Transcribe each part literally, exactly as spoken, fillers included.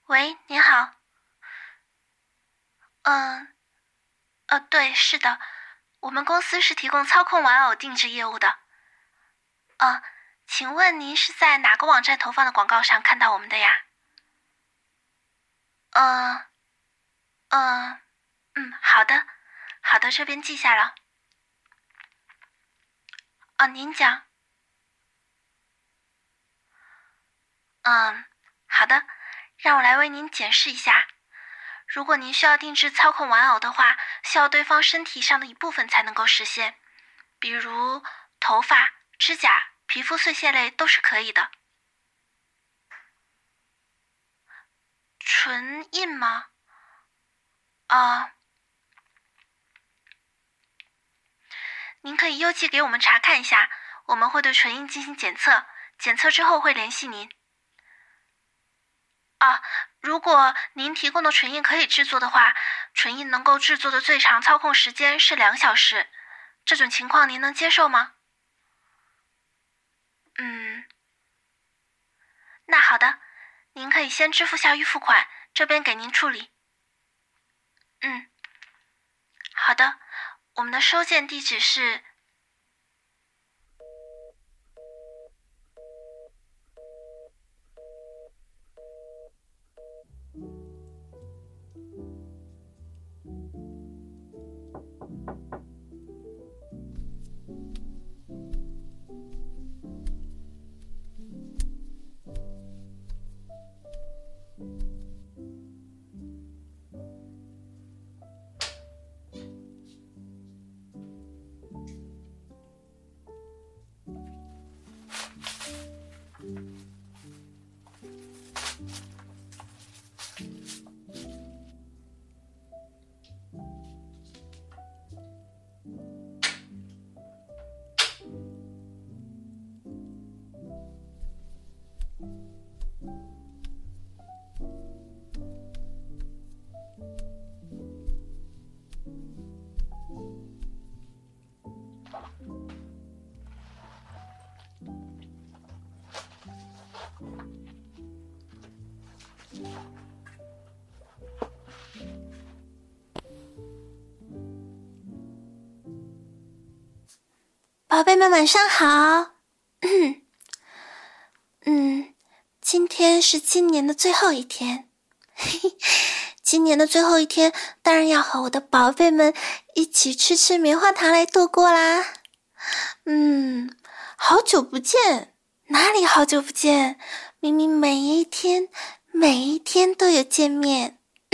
喂，你好。嗯，呃，对，是的，我们公司是提供操控玩偶定制业务的。呃，请问您是在哪个网站投放的广告上看到我们的呀？嗯，嗯，嗯，好的，好的，这边记下了。哦，您讲。嗯，好的，让我来为您解释一下。如果您需要定制操控玩偶的话，需要对方身体上的一部分才能够实现，比如头发、指甲、皮肤碎屑类都是可以的。唇印吗？啊，您可以邮寄给我们查看一下，我们会对唇印进行检测，检测之后会联系您。啊，如果您提供的唇印可以制作的话，唇印能够制作的最长操控时间是两小时，这种情况您能接受吗？嗯，那好的，您可以先支付下预付款，这边给您处理。嗯，好的，我们的收件地址是。宝贝们晚上好。嗯，今天是今年的最后一天。今年的最后一天，当然要和我的宝贝们一起吃吃棉花糖来度过啦。嗯，好久不见，哪里好久不见？明明每一天每一天都有见面。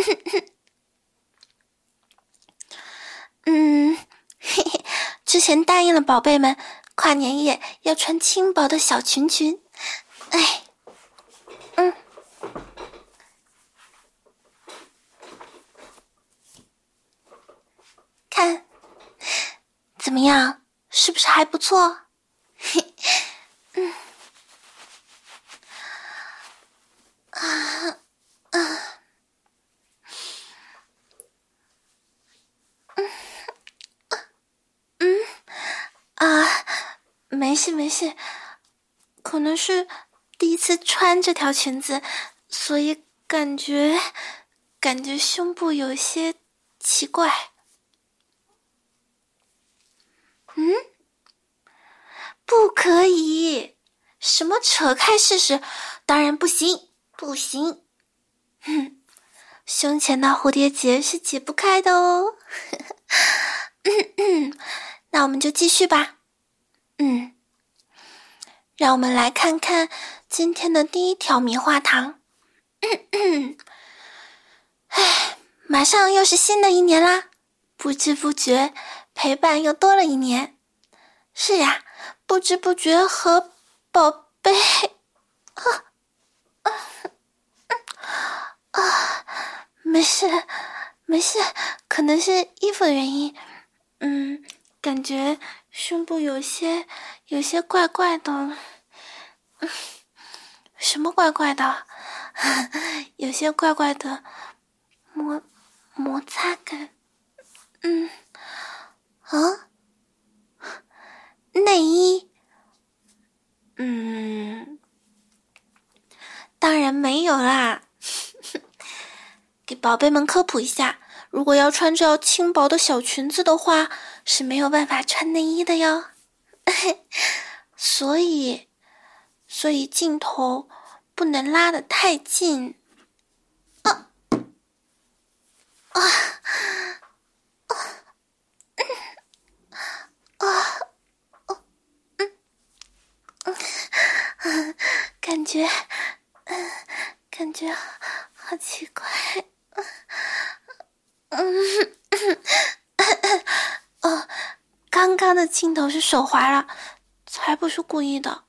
嗯，嘿嘿，之前答应了宝贝们，跨年夜要穿轻薄的小裙裙。哎，嗯，看，怎么样？是不是还不错？嘿，嗯，啊啊，嗯嗯啊，没事没事，可能是第一次穿这条裙子，所以感觉感觉胸部有些奇怪。嗯，不可以，什么扯开试试？当然不行，不行。哼，胸前的蝴蝶结是解不开的哦。那我们就继续吧。嗯，让我们来看看今天的第一条棉花糖。唉，马上又是新的一年啦，不知不觉陪伴又多了一年。是呀，不知不觉和宝贝啊啊啊，没事没事，可能是衣服的原因。嗯，感觉胸部有些有些怪怪的。嗯，什么怪怪的？有些怪怪的摩摩擦感。嗯，啊，内衣。嗯，当然没有啦。 给宝贝们科普一下，如果要穿着轻薄的小裙子的话，是没有办法穿内衣的哟。所以，所以镜头不能拉得太近。啊啊啊啊！嗯，感觉，嗯，感觉好奇怪。嗯，哦，刚刚的镜头是手滑了，才不是故意的。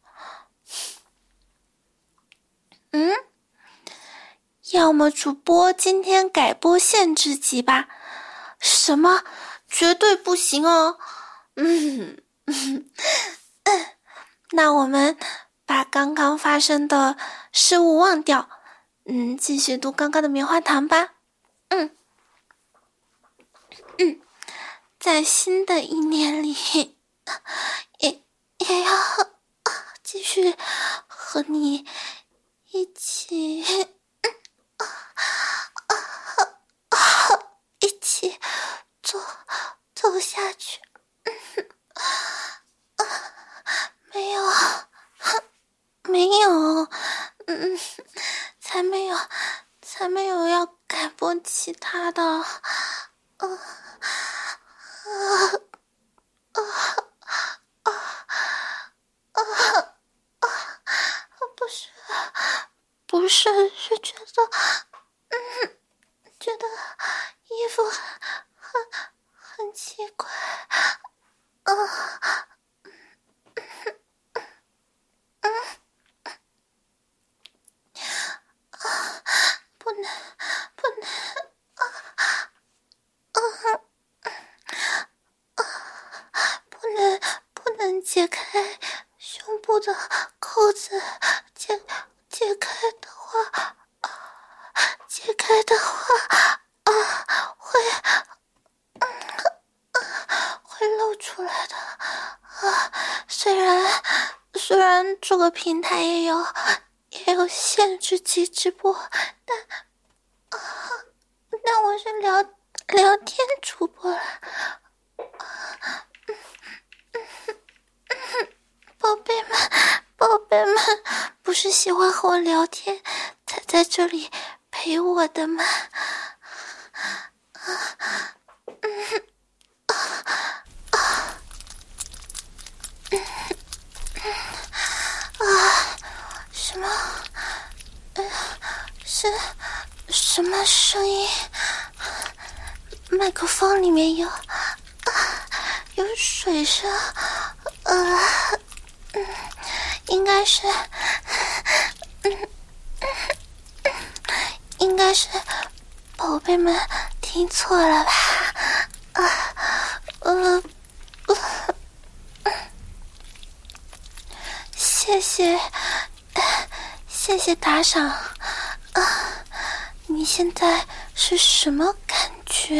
嗯，要么主播今天改播限制级吧？什么？绝对不行哦！嗯，嗯那我们把刚刚发生的事物忘掉，嗯，继续读刚刚的棉花糖吧。嗯嗯，在新的一年里，也也要继续和你一起，一起走走下去。没有，没有，嗯，才没有，才没有要改播其他的，嗯，啊啊啊啊啊！不是，不是，是觉得，嗯，觉得衣服很很很奇怪，啊。不能，不能，啊啊啊！不能，不能解开胸部的扣子，解解开的话，啊、解开的话，啊，会，嗯、啊，会露出来的。啊，虽然，虽然这个平台也有。也有限制级直播，但啊，但我是聊聊天主播了。啊嗯嗯嗯、宝贝们，宝贝们，不是喜欢和我聊天才在这里陪我的吗？啊嗯啊啊嗯啊！什么？呃，是什么声音？麦克风里面有，啊、有水声，呃，嗯，应该是，嗯，嗯应该是宝贝们听错了吧？啊，呃，呃，谢谢。谢谢打赏啊！你现在是什么感觉？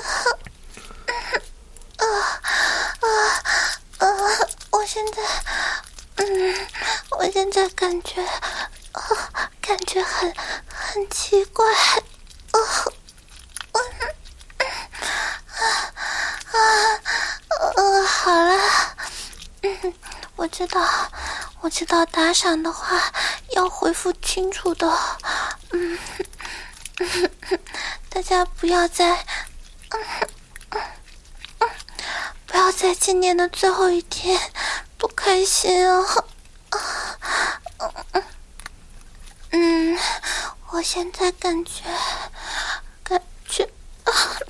啊啊啊！我现在，嗯，我现在感觉，啊，感觉很很奇怪。啊啊啊！呃，好了，嗯，我知道。我知道打赏的话要回复清楚的，嗯，嗯大家不要在，嗯嗯，不要在今年的最后一天不开心哦，嗯嗯，我现在感觉，感觉，啊，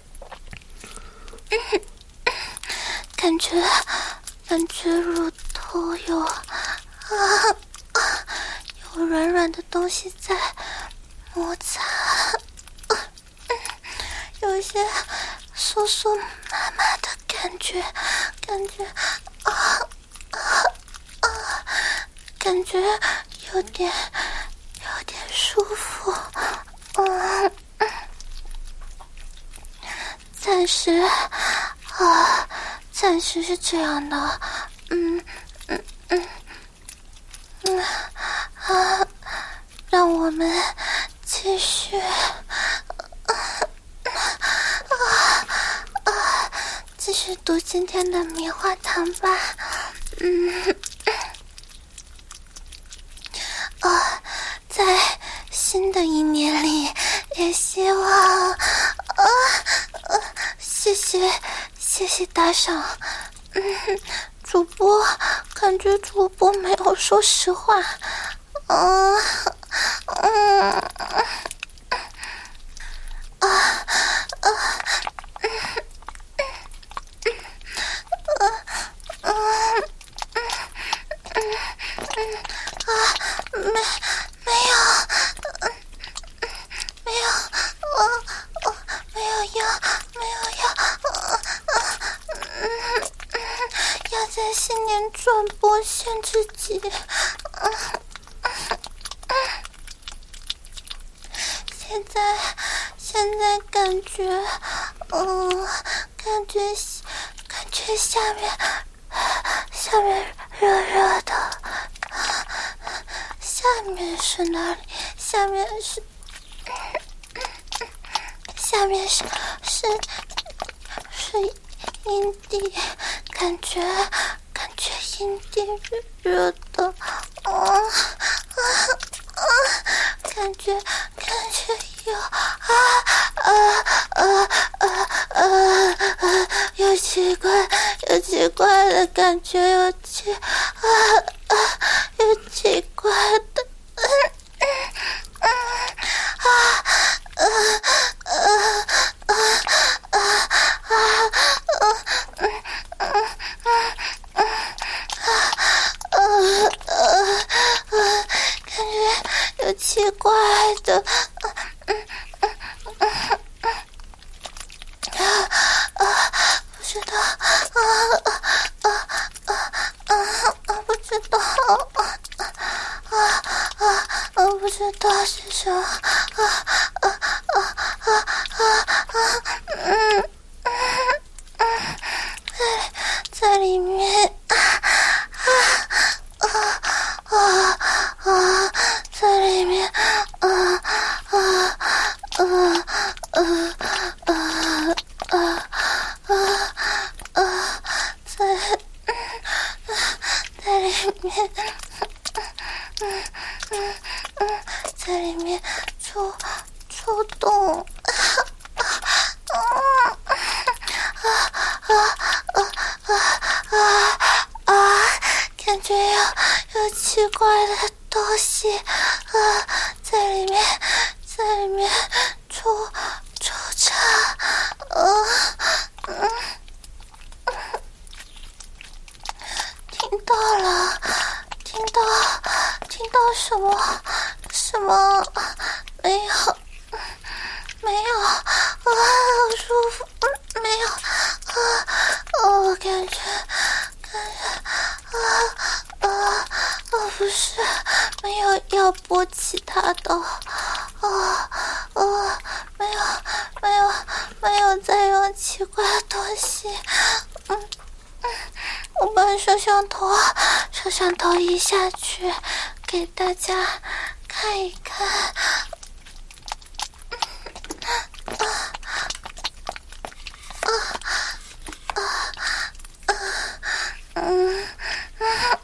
嗯，感觉，感觉乳头有。啊啊！有软软的东西在摩擦，啊嗯、有一些酥酥麻麻的感觉，感觉啊啊啊！感觉有点有点舒服，嗯嗯，暂时啊，暂时是这样的，嗯嗯嗯。嗯啊，让我们继续。啊继续读今天的棉花糖吧。嗯，哦，在新的一年里，也希望，呃，呃谢谢，谢谢打赏。嗯，主播，感觉主播没有说实话。嗯，嗯，啊，啊，嗯。嗯嗯嗯嗯嗯啊，没没有，嗯嗯没有，我我没有要没有要，嗯嗯嗯嗯，要在新年转播限制级，嗯嗯嗯，现在现在感觉，嗯，感觉感觉下面。下面热热的，下面是哪里？下面是，下面是是是阴蒂，感觉感觉阴蒂热热的，啊啊啊！感觉感觉有啊啊啊啊啊啊！有奇怪有奇怪的感觉，有奇啊啊有奇怪的，嗯嗯嗯啊啊啊啊啊啊嗯嗯嗯嗯嗯啊啊！感觉有奇怪的，嗯嗯嗯嗯嗯啊啊！不知道啊啊啊啊啊啊！不知道啊啊啊啊！不知道是什么啊啊啊啊啊啊！嗯嗯嗯，在在里面啊啊啊啊啊！在里面啊啊啊啊啊啊！啊啊，在在里面，嗯嗯嗯，在里面抽抽动，啊啊啊啊啊啊啊！感觉有有奇怪的东西啊，在里面，在里面抽抽插，啊。嗯，听到了，听到，听到什么？什么？没有，没有，啊，好舒服，嗯，没有，啊，哦，感觉，感觉，啊啊啊，不是，没有要播其他的，啊啊，没有，没有，没有再用奇怪的东西，嗯嗯，我把摄像头摄像头移下去，给大家看一看。啊啊啊啊！嗯嗯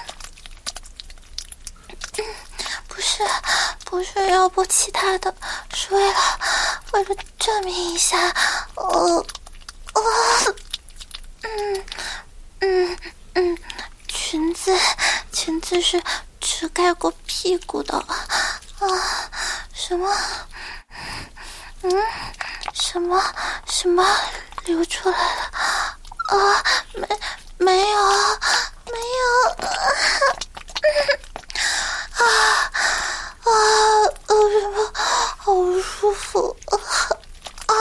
嗯，不是不是要播其他的，是为了为了证明一下，呃呃嗯嗯嗯，裙子裙子是只盖过屁股的啊，什么嗯什么什么流出来了啊？没没有没有啊啊啊！呃什么好舒服啊啊！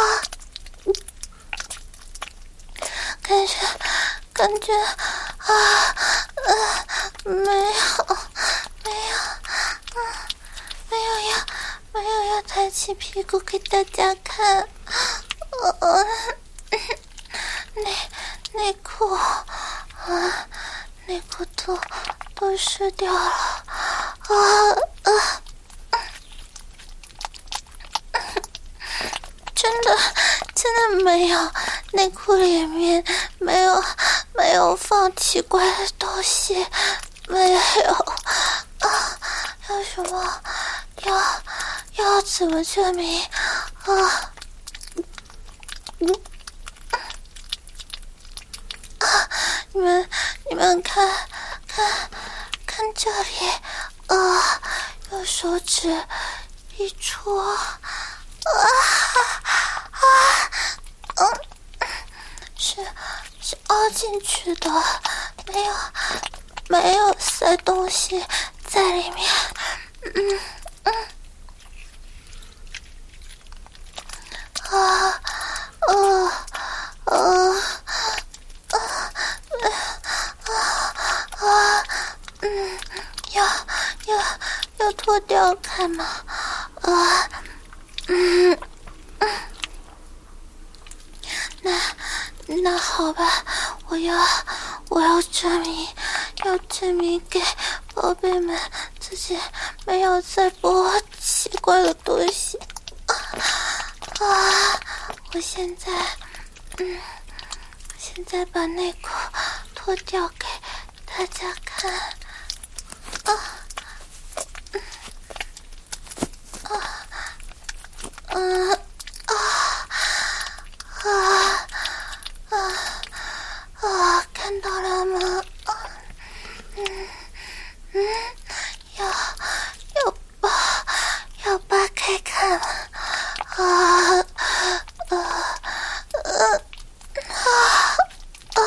感觉感觉啊呃没有没有啊没有要没有要抬起屁股给大家看，呃内内裤啊内裤都都湿掉了啊啊！真的真的没有内裤里面没有没有放奇怪的东西，没有啊，要什么？要要怎么证明啊？嗯啊，你们你们看看看这里啊，用手指一戳啊啊嗯，是是凹进去的，没有没有塞东西在里面，嗯嗯啊啊啊啊啊啊嗯，要要要脱掉看吗？啊嗯嗯，那那好吧，我要我要证明，要证明给宝贝们自己没有在播奇怪的东西啊！啊我现在，嗯，现在把内裤脱掉给大家看啊！嗯啊嗯啊啊啊啊！看到了吗？啊嗯嗯，要要扒要扒开看啊啊啊啊啊！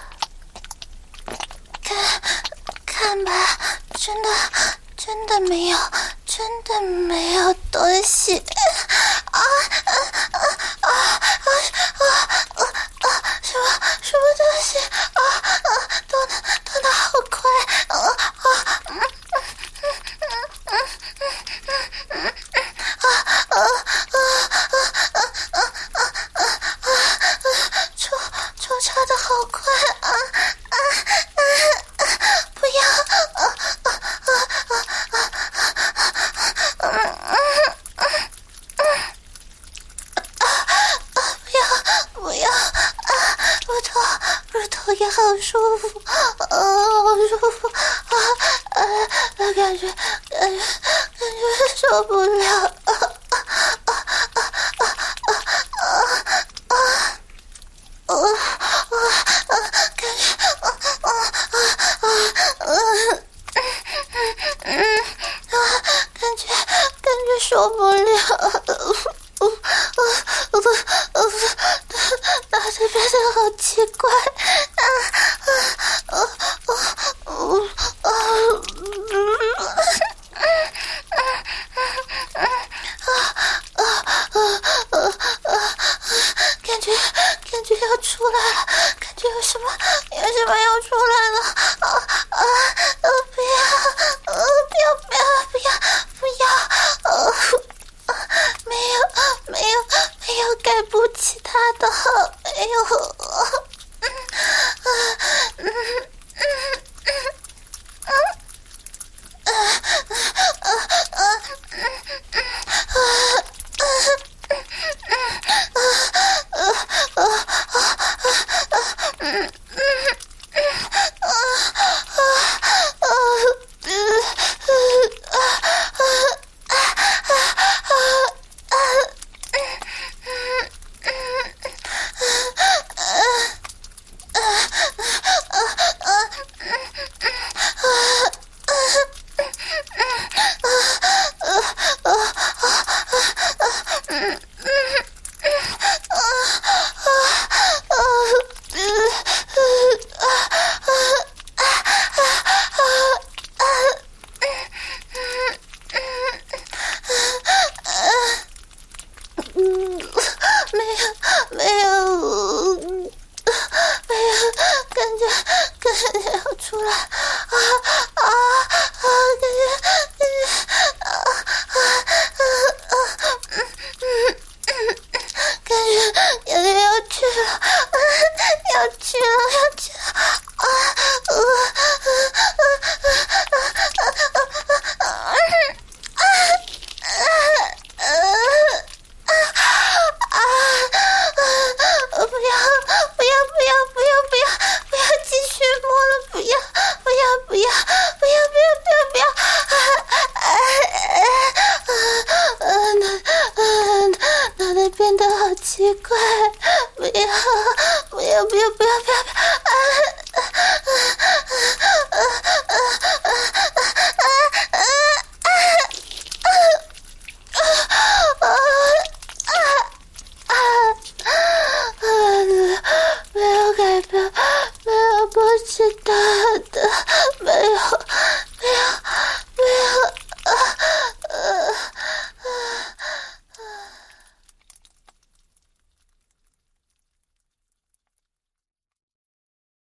看看吧，真的真的没有，真的没有东西啊啊啊啊啊啊啊！什么什么东西啊啊！动的动的好快啊啊！嗯嗯嗯嗯嗯嗯嗯啊啊啊啊啊啊啊啊啊！抽抽插的好快啊啊啊！不要啊啊啊啊啊啊！嗯嗯嗯嗯啊啊！不要不要啊！乳头乳头也好舒服，啊，好舒服啊啊！感觉感觉感觉受不了啊啊啊啊啊啊啊！啊啊啊！感觉啊啊啊啊啊！嗯嗯啊，感觉感觉受不了，啊啊啊